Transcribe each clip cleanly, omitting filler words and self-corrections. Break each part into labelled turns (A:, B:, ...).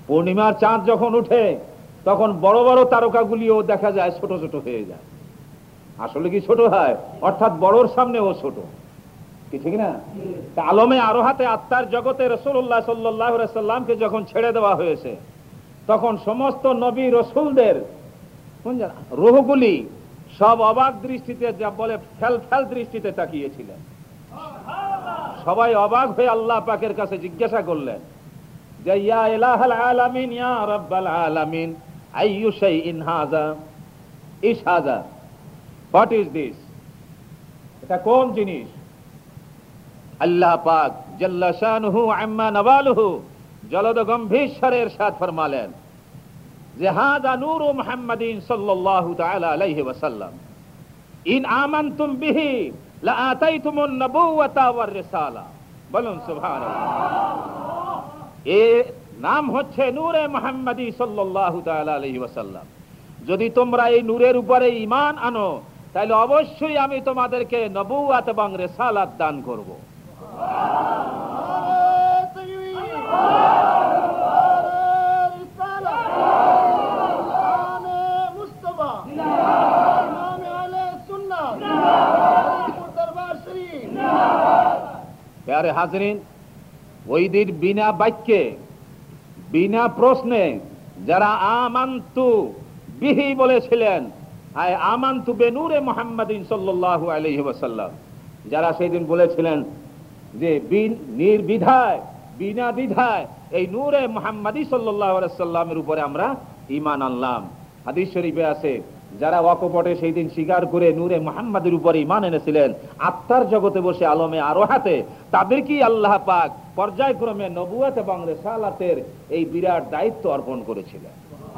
A: পূর্ণিমার চাঁদ যখন উঠে তখন বড় বড় তারকাগুলিও দেখা যায় ছোট ছোট হয়ে যায়। আসলে কি ছোট হয়, অর্থাৎ বড়র সামনে ও ছোট, কি ঠিক না? আলমে আরোহাতে আত্মার জগতে রাসূলুল্লাহ সাল্লাল্লাহু আলাইহি সাল্লামকে যখন ছেড়ে দেওয়া হয়েছে তখন সমস্ত নবী রাসূলদের রূহগুলি সব অবাক দৃষ্টিতে, যা বলে ফেল ফেল দৃষ্টিতে তাকিয়েছিলেন। সবাই অবাক হয়ে আল্লাহ পাকের কাছে জিজ্ঞাসা করলেন যে ইয়া ইলাহাল আলামিন, ইয়া রাব্বাল আলামিন, আইয়ু শাইইন হাযা, ইশ হাযা, হোয়াট ইজ দিস, এটা কোন জিনিস? আল্লাহ পাক জাল্লা শানুহু আম্মা নাওয়ালুহু জলদ গম্ভীর স্বরে ইরশাদ ফরমালেন যে হাযা নূরু মুহাম্মাদিন সাল্লাল্লাহু তাআলা আলাইহি ওয়াসাল্লাম, ইন আমানতুম বিহি লা আতাইতুমুন নবুওয়াতা ওয়ার রিসালা। বলুন সুবহানাল্লাহ। এর নাম হচ্ছে নূরে মুহাম্মাদি সাল্লাল্লাহু তাআলা আলাইহি ওয়াসাল্লাম। যদি তোমরা এই নূরের উপরে ঈমান আনো তাহলে অবশ্যই আমি তোমাদেরকে নবুওয়াত এবং রিসালাত দান করব। প্যারে হাজরিন, ওই দিন বিনা বাক্যে বিনা প্রশ্নে যারা আমান্তু বিহি বলেছিলেন, আয় আমান্তু বেনূরে মুহাম্মাদিন সাল্লাল্লাহু আলাইহি ওয়াসাল্লাম, যারা সেই দিন বলেছিলেন যে নির্বিধায় বিনা দ্বিধায় এই নূরে মুহাম্মাদি সাল্লাল্লাহু আলাইহি ওয়াসাল্লামের উপরে আমরা ঈমান আনলাম। হাদিস শরীফে আছে যারা অকপটে সেই দিন স্বীকার করে নূরে মুহাম্মাদের উপরে ঈমান এনেছিলেন আত্মার জগতে বসে আলমে আরোহাতে, তাদেরকেই আল্লাহ পাক পর্যায়ক্রমে নবুয়ত এবং রিসালাতের এই বিরাট দায়িত্ব অর্পণ করেছিলেন।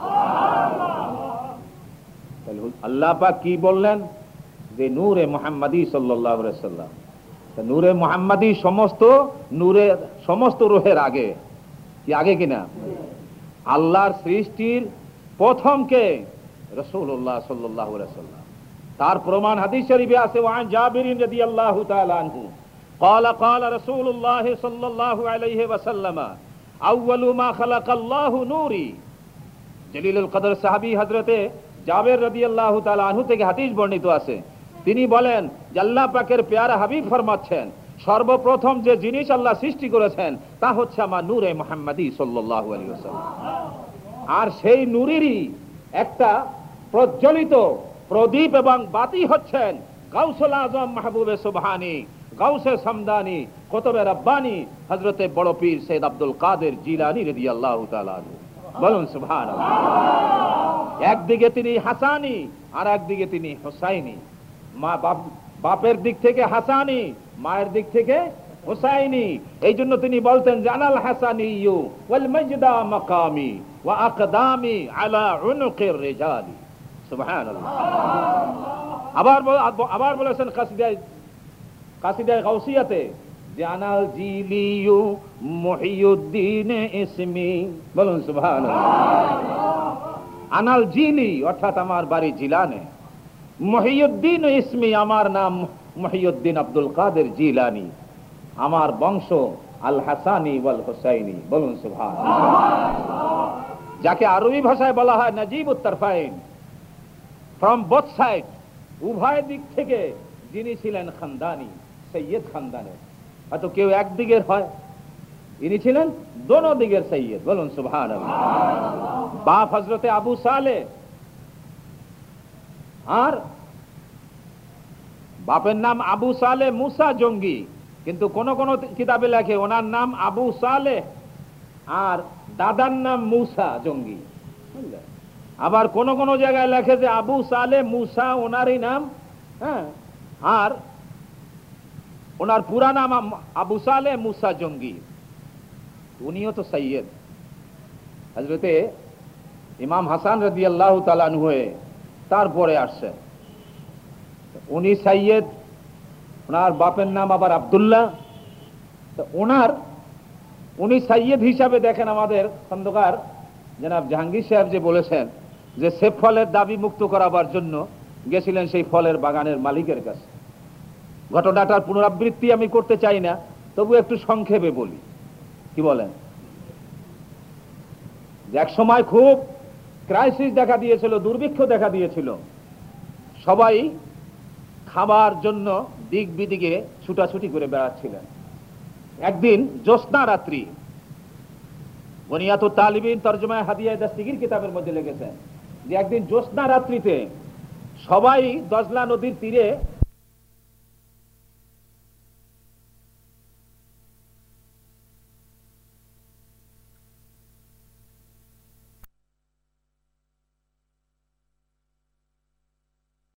A: আল্লাহ পাক কি বললেন যে নূরে মুহাম্মাদি সাল্লাল্লাহু আলাইহি ওয়াসাল্লাম, নূরে মুহাম্মাদি সমস্ত রূহের আগে, কি আগে কিনা? আল্লাহর সৃষ্টির প্রথম কে? রাসূলুল্লাহ সাল্লাল্লাহু আলাইহি ওয়াসাল্লাম। তার প্রমাণ হাদিস শরীফে আছে, ওয়ান জাবির রাদিয়াল্লাহু তাআলা আনহু قال قال رسول الله صلى الله عليه وسلم اول ما خلق الله نوري। জলিলুল কদর সাহাবী হযরতে জাবের রাদিয়াল্লাহু তাআলা আনহু থেকে হাদিস বর্ণিত আছে, তিনি বলেন যে আল্লাহ পাকের পেয়ারা হাবিব ফরমাচ্ছেন সর্বপ্রথম যে জিনিস আল্লাহ সৃষ্টি করেছেন তা হচ্ছে আমার নূরে মুহাম্মাদি সাল্লাল্লাহু আলাইহি ওয়াসাল্লাম। আর সেই নূরেরই একটা প্রজ্বলিত প্রদীপ এবং বাতি হচ্ছেন গাউসুল আজম মাহবুবে সুবহানী, গাউসে সামদানি, কুতুবে রব্বানি হযরতে বড় পীর সৈয়দ আব্দুল কাদের জিলানী রাদিয়াল্লাহু তাআলা আনহু। বলুন সুবহানাল্লাহ। একদিকে তিনি হাসানি আর একদিকে তিনি হুসাইনি। মা বাপের দিক থেকে হাসানি, মায়ের দিক থেকে হুসাইনি। এই জন্য তিনি বলতেন জানাল হাসানিয়্যু ওয়াল মাজদা মাকামি ওয়া আকদামি আলা উনুকির রিজালি। সুবহানাল্লাহ। আবার বলেছেন কাসিদায়ে গাউসিয়াতে জানাল জিলিয়ু মুহিউদ্দিন ইসমি। বলুন সুবহানাল্লাহ। আনাল জিলি অর্থাৎ আমার বাড়ি জিলানে, মুহিউদ্দিন ইসমি আমার নাম মুহিউদ্দিন আব্দুল কাদের জিলানী, আমার বংশ আল হাসানি ওয়াল হুসাইনি। বলুন সুবহানাল্লাহ। যাকে আরবি ভাষায় বলা হয় নাজিবুত তারফাইন, ফ্রম বোথ সাইড, উভয় দিক থেকে যিনি ছিলেন খানদানি, সৈয়দ খানদানের। হয়তো কেউ একদিকের হয়, ইনি ছিলেন দোনো দিকের সৈয়দ। বলুন সুবহানাল্লাহ। বাপ হযরতে আবু সালেহ, আর বাপের নাম আবু সালেহ মুসা জঙ্গি, কিন্তু কোন কোন কিতাবে লেখে ওনার নাম আবু সালেহ আর দাদার নাম মুসা জঙ্গি। আবার কোন কোন জায়গায় লেখে যে আবু সালেহ মুসা ওনারই নাম, হ্যাঁ, আর ওনার পুরা নাম আবু সালেহ মুসা জঙ্গি। উনিও তো সৈয়দ। হযরতে ইমাম হাসান রাদিয়াল্লাহু তাআলা আনহু তারপরে আসছেন, উনি সৈয়দ, ওনার বাপের নাম আবার আব্দুল্লাহ। উনি সৈয়দ হিসাবে দেখেন আমাদের খন্দকার জনাব জাহাঙ্গীর সাহেব যে বলেছেন যে সে ফলের দাবি মুক্ত করাবার জন্য গেছিলেন সেই ফলের বাগানের মালিকের কাছে। ঘটনাটার পুনরাবৃত্তি আমি করতে চাই না, তবু একটু সংক্ষেপে বলি, কি বলেন? যে এক সময় খুব ক্রাইসিস দেখা দিয়েছিল, দুর্ভিক্ষ দেখা দিয়েছিল, সবাই খাবার জন্য দিক বিদিকে ছুটাছুটি করে বেড়াচ্ছিলেন। একদিন জ্যোৎস্না রাত্রি, বুনিয়াতুত তালিবিন তরজমায়ে হাদিয়া দাস্তিগীর কিতাবের মধ্যে লিখেছেন যে একদিন জ্যোৎস্না রাত্রিতে সবাই দজলা নদীর তীরে